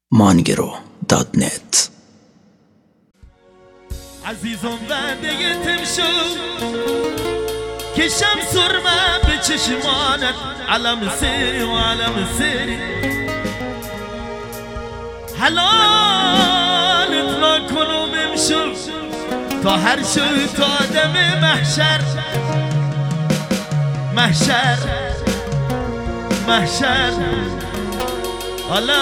mangero.net. عزیزم بنده تم شو کشم سرمه به چشمانت علم سری و علم سری حلالت نکنم امشو تا هر شو تا دم محشر محشر محشر حالا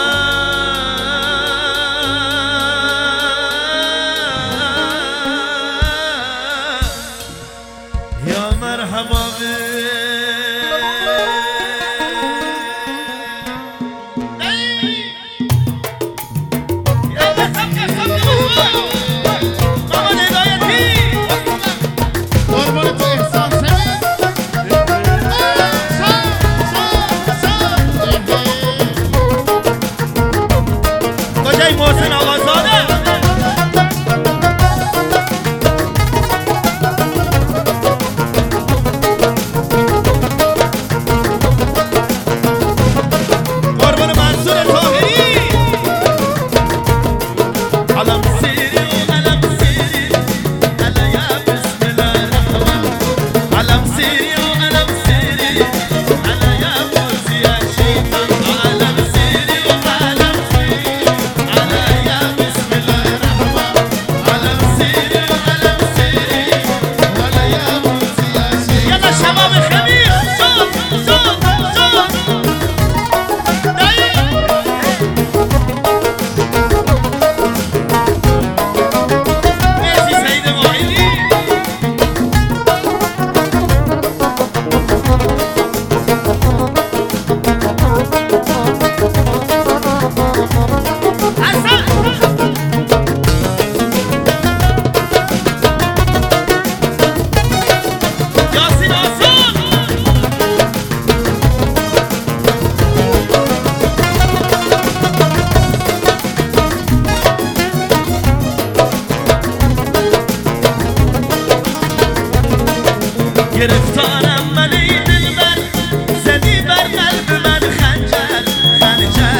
گرفتارم من ای دلبر زدی بر قلب من خنجر خنجر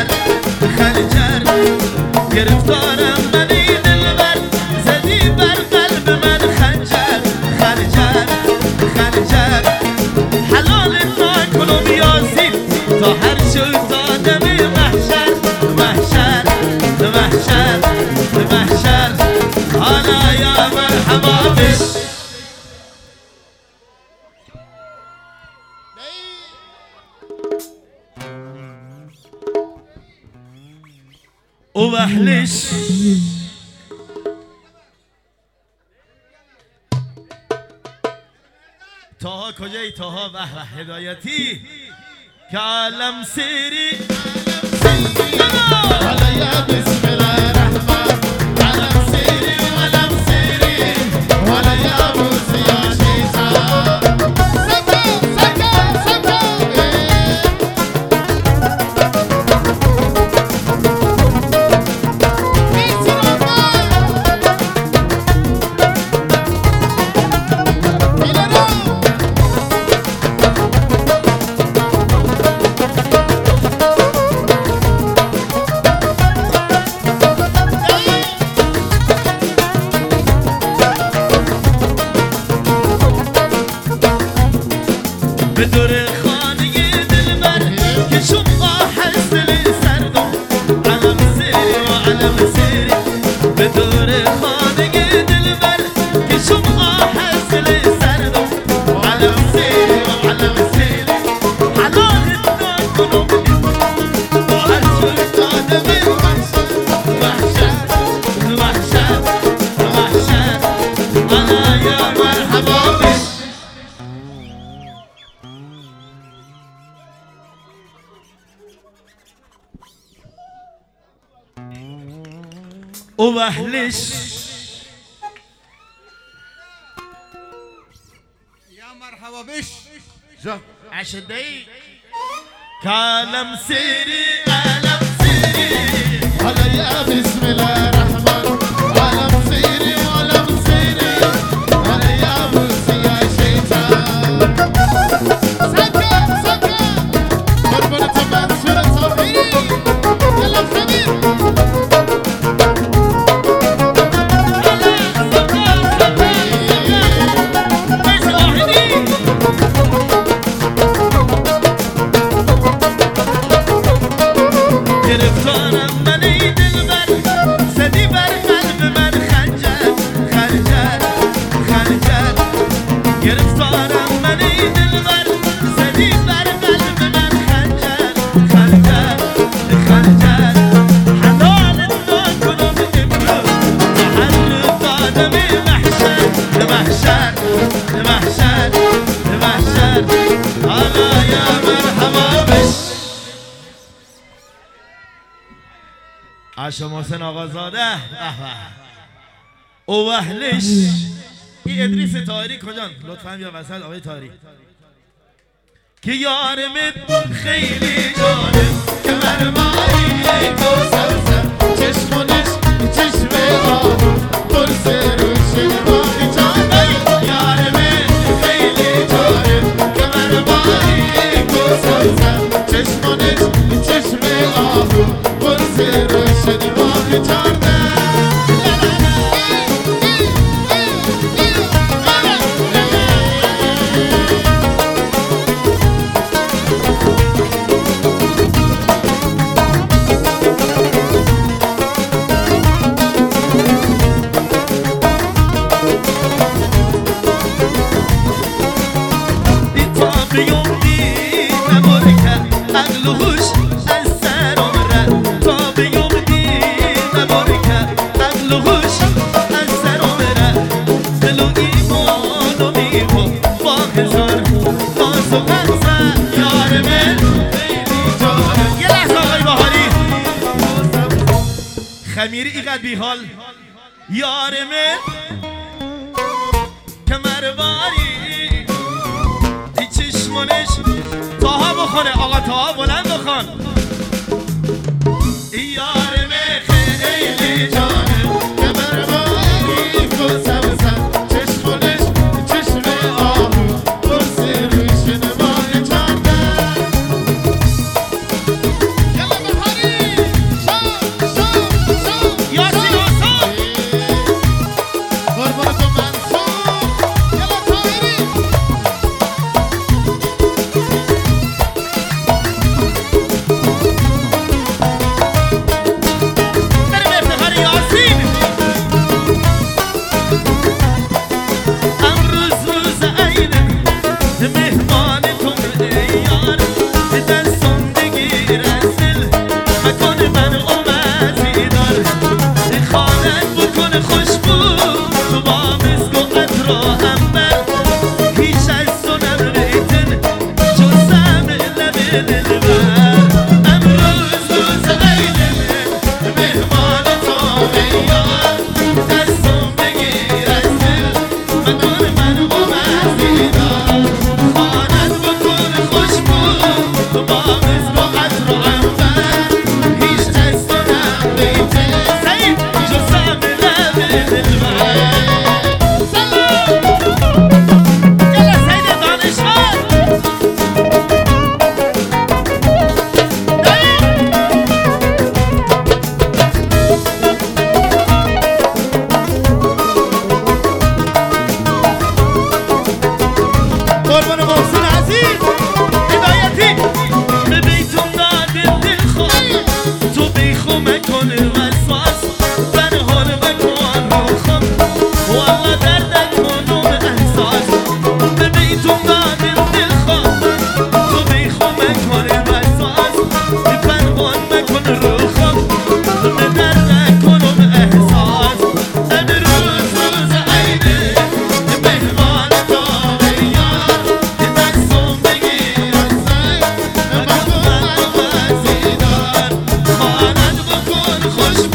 خنجر گرفتارم من ای دلبر زدی بر قلب من خنجر خنجر خنجر حلالت نکنم یاسین تا هر شو تا دم محشر محشر محشر محشر حالا یا مرحبا بش وبحلش تاها کجایی تاها به هدایتی که عالم سری علیا بسم الله الرحمن علم سری علم سری علیا موسیا شیطان به دور خانه دلبر که شما حسل سردم علم سری و علم سری به دور خانه دلبر که شما حسل سردم علم سری و علم سری حلالت نکنم با هر شو دادم محشر محشر محشر حالا یا مرحبا بش وبحلش يا مرحبا بش عشدي كالم سيري ألم سيري عليا بسم الله الرحمن علم سيري علم سيري عليا موسيا شيطان سكر سكر بربرة منصور صغيري يلا خبير گرفتارم من ای دلبر زدی بر قلب من خنجر خنجر خنجر گرفتارم من ای دلبر زدی بر قلب من خنجر خنجر خنجر حلالت نکنم امروز تحرف آدم محشر محشر محشر محشر آقا یا مرحبا بش عشا محسن آقازاده او اهلش این ادریس طاهری کجان لطفا بیا وسط آقای طاهری که یارمت خیلی جانم که مرمایی گوزرزم چشمونش چشم آبو پرس روشن ماه جانم یارمت خیلی جانم که مرمایی گوزرزم چشمونش چشم آبو پرس روشن ماه جانم خمیری اینقدر بیحال یارمه کمرباری ای چشمونش تاها بخونه آقا تاها بلند بخون ای یارمه خیلی جانم کمرباری گوزرزم چشمونش چشم آبو پرس روشن ماه جانم یلا بهاری یاسین حسین قربان تو منصور یلا طاهری بریم افتخار یاسین امروز روز عینه مهمان تو ای یار دستم بگیر از دل مکان من اومدی دار خانت بکن خوشبو تو با مسک و عطر و عنبر هیچ از تو نبریتن جزم لب دلبر امروز روز عینه مهمان تو ای یار دستم بگیر از دل مکان من اومدی دار خانت بکن خوشبو تو با مسک و عطر و عنبر هیچ از تو نبریتن سعید جزم لب دلبر یلا سعید دانشور قربان محسن عزیز هدایتی به بیتون دادم دل خواهی تو بیخو مکن وسواس پنهان مکن روخم والا دردت کنم احساس به بیتون دادم دل خواهی تو بیخو مکن وسواس پنهان مکن روخم به دردت کنم احساس امروز روز عینه مهمان تو ای یار دستم بگیر از سر مکان من وزیدار خانت بکن خوش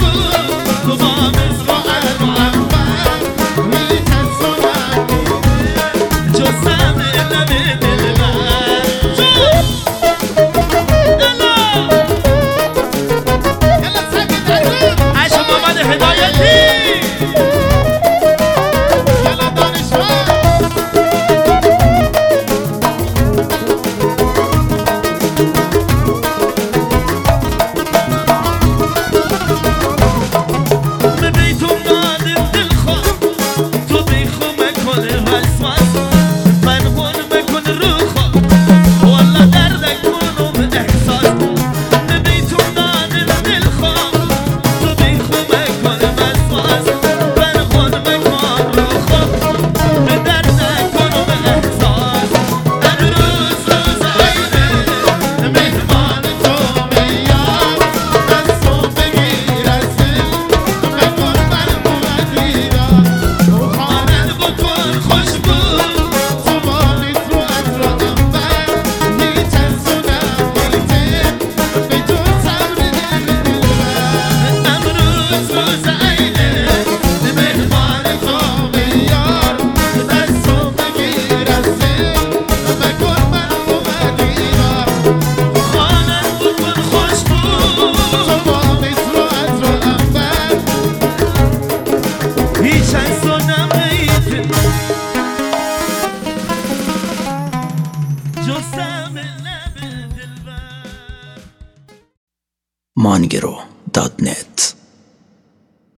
جستم لب دلبر mangero.net